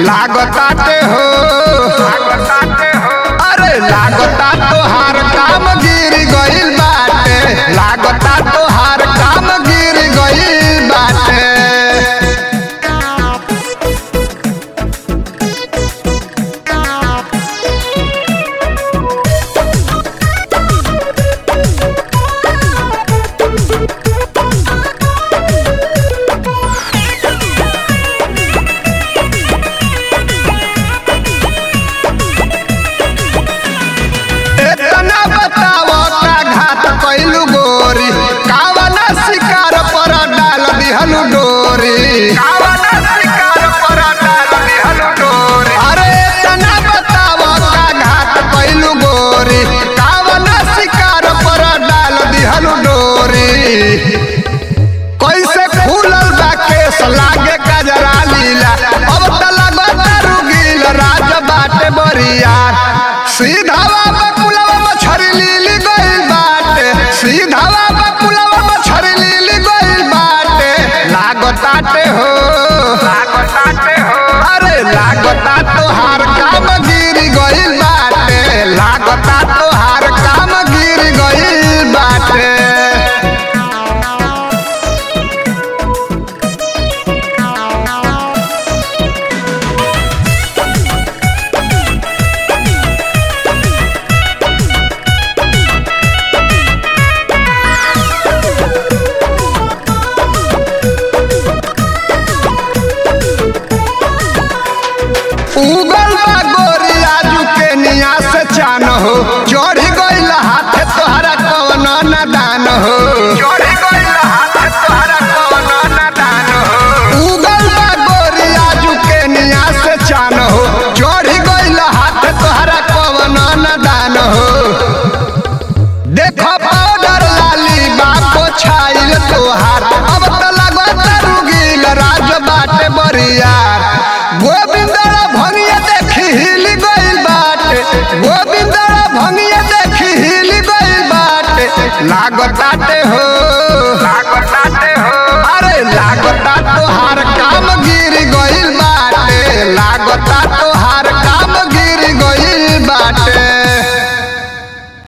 लागताते हो अरे लागता तोहार काम गिर गइल बाटे, लागता तोहार काम गिर गइल बाटे। इतना बताओ का घात कैलू गोरी, कावना शिकार पर डाल दिहलू डोरी, कावना शिकार पर डाल दिहलू डोरी। अरे इतना बताओ का घात कैलू गोरी, कावना शिकार पर डाल दिहलू डोरी। कैसे खुलल बा केस लागे गजरा लीला, अब त लगता रुगिल राज बाटे बरियार। सीधावा बकुलवा मछरी लीली गइल बाटे, सीधावा बकुलवा मछरी लीली गइल बाटे। लागताते हो अरे लागता तोहार काम गिर गइल बाटे, लागता तोहार काम गिर गइल बाटे। उगल बा गोरी आजू के निया से चान हो, चढ़ी गइल हाथे तोहरा कवन नादान हो, चढ़ी गइल हाथे तोहरा कवन नादान हो। उगल बा गोरी आजू के निया से चान हो, चढ़ी गइल हाथे तोहरा कवन नादान हो। देखो पाउडर लाली बापो छाइल तोहार, अब त लगता रुगिल राज बाटे बरियार। गोविंदरा भंगिया देखी हिल गइल बाटे, गोविंदरा भंगिया देखी हिल गइल बाटे। लागताते हो अरे लागता तोहार काम गिर गइल बाटे, लागता